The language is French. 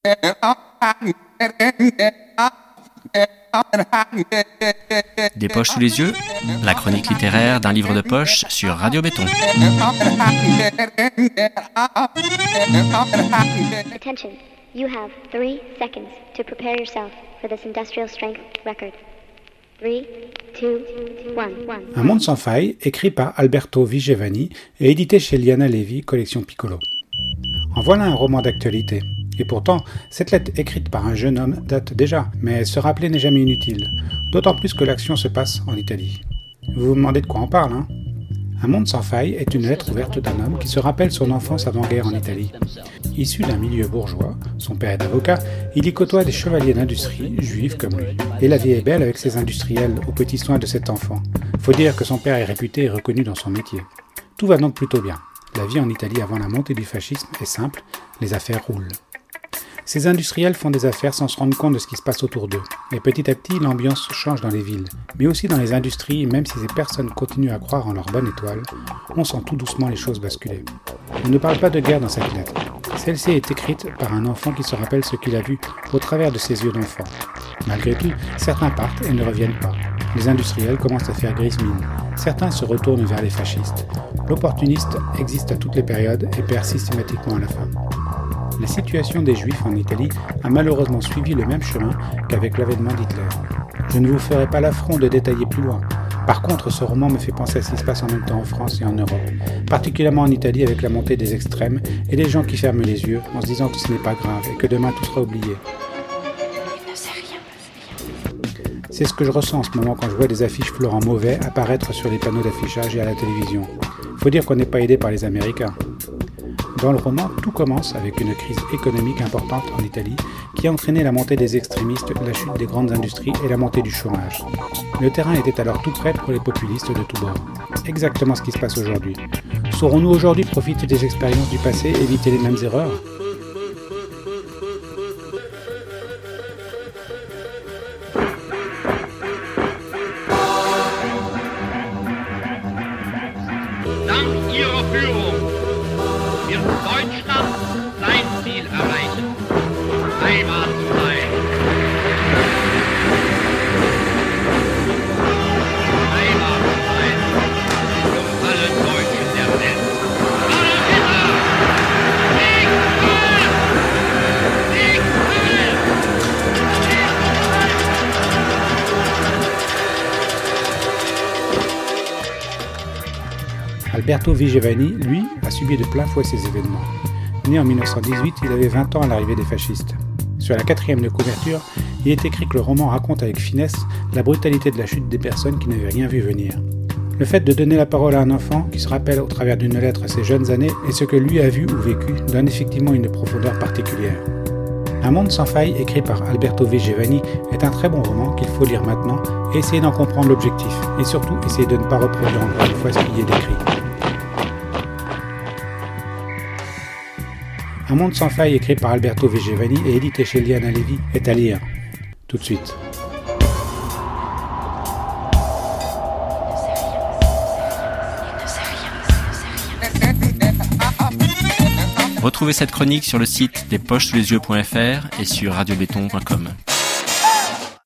Des poches sous les yeux, la chronique littéraire d'un livre de poche sur Radio Béton. Attention, you have 3 seconds to prepare yourself for this industrial strength record. 3, 2, 1. Un monde sans faille, écrit par Alberto Vigevani et édité chez Liana Levy, collection Piccolo. En voilà un roman d'actualité. Et pourtant, cette lettre écrite par un jeune homme date déjà, mais se rappeler n'est jamais inutile, d'autant plus que l'action se passe en Italie. Vous vous demandez de quoi on parle, hein ? Un monde sans faille est une lettre ouverte d'un homme qui se rappelle son enfance avant-guerre en Italie. Issu d'un milieu bourgeois, son père est avocat, il y côtoie des chevaliers d'industrie, juifs comme lui. Et la vie est belle avec ses industriels aux petits soins de cet enfant. Faut dire que son père est réputé et reconnu dans son métier. Tout va donc plutôt bien. La vie en Italie avant la montée du fascisme est simple, les affaires roulent. Ces industriels font des affaires sans se rendre compte de ce qui se passe autour d'eux. Et petit à petit, l'ambiance change dans les villes. Mais aussi dans les industries, même si ces personnes continuent à croire en leur bonne étoile, on sent tout doucement les choses basculer. On ne parle pas de guerre dans cette lettre. Celle-ci est écrite par un enfant qui se rappelle ce qu'il a vu au travers de ses yeux d'enfant. Malgré tout, certains partent et ne reviennent pas. Les industriels commencent à faire grise mine. Certains se retournent vers les fascistes. L'opportuniste existe à toutes les périodes et perd systématiquement à la fin. La situation des Juifs en Italie a malheureusement suivi le même chemin qu'avec l'avènement d'Hitler. Je ne vous ferai pas l'affront de détailler plus loin. Par contre, ce roman me fait penser à ce qui se passe en même temps en France et en Europe, particulièrement en Italie avec la montée des extrêmes et des gens qui ferment les yeux en se disant que ce n'est pas grave et que demain tout sera oublié. C'est ce que je ressens en ce moment quand je vois des affiches Florent Mauvais apparaître sur les panneaux d'affichage et à la télévision. Faut dire qu'on n'est pas aidé par les Américains. Dans le roman, tout commence avec une crise économique importante en Italie qui a entraîné la montée des extrémistes, la chute des grandes industries et la montée du chômage. Le terrain était alors tout prêt pour les populistes de tous bords. Exactement ce qui se passe aujourd'hui. Saurons-nous aujourd'hui profiter des expériences du passé et éviter les mêmes erreurs ? Dank Ihrer Führung wird Deutschland sein Ziel erreichen. Heimat sein. Heimat sein für alle Deutschen der Welt. Adolf Hitler! Sieg heil! Sieg heil! Alberto Vigevani, lui, a subi de plein fouet ces événements. Né en 1918, il avait 20 ans à l'arrivée des fascistes. Sur la 4e de couverture, il est écrit que le roman raconte avec finesse la brutalité de la chute des personnes qui n'avaient rien vu venir. Le fait de donner la parole à un enfant qui se rappelle au travers d'une lettre ses jeunes années et ce que lui a vu ou vécu donne effectivement une profondeur particulière. Un monde sans faille, écrit par Alberto Vigevani, est un très bon roman qu'il faut lire maintenant et essayer d'en comprendre l'objectif, et surtout essayer de ne pas reproduire encore une fois ce qui y est décrit. Un monde sans faille, écrit par Alberto Vigevani et édité chez Liana Levy, est à lire. Tout de suite. Retrouvez cette chronique sur le site despochesouslesyeux.fr et sur radiobéton.com.